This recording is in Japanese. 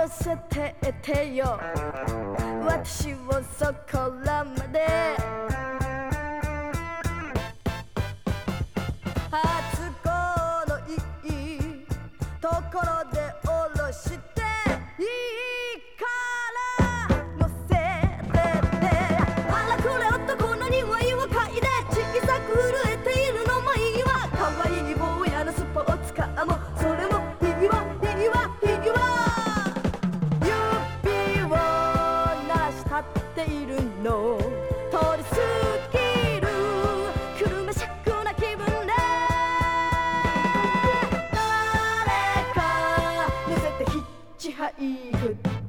せててよ私をそこらまで初恋のいいところで降ろしていいから乗せててあらくれ男の匂いを嗅いで小さく震えているのもいいわ可愛い坊やのスポーツカーもそれもいいわいいわいいわ指をなし立っているの通り過ぎる車車くな気分で誰か乗せてヒッチハイク